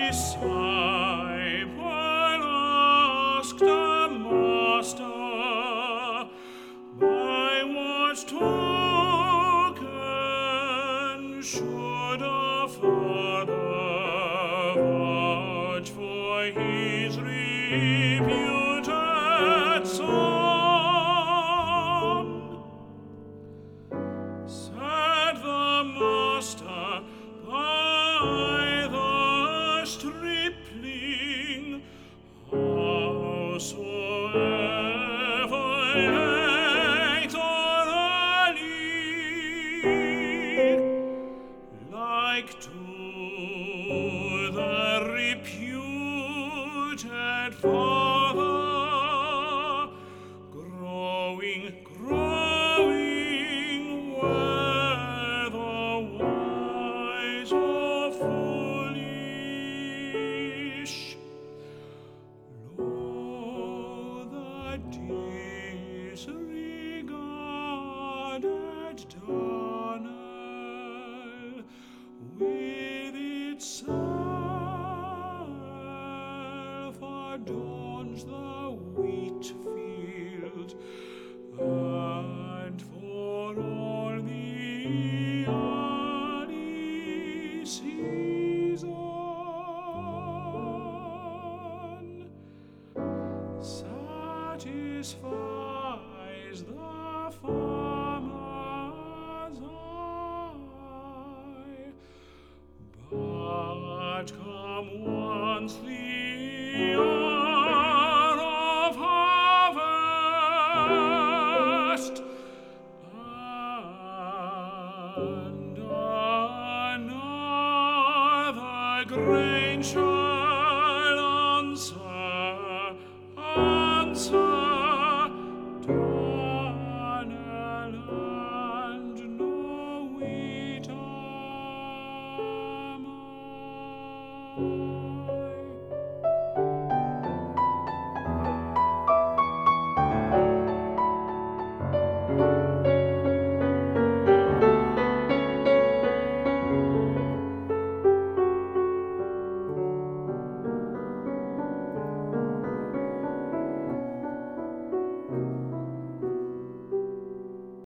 disciple asked the master, by what token should a father vouch for his reputed son? Said the master, by the stripling, howsoever late or early, like to the reputed father, growing, whether wise or foolish. Lo, the disregarded darnel with itself adorns the wheat field, and for all the early season satisfies the farmer's eye. But come once the hour of harvest, and another grain shall answer darnel and no wheat armor.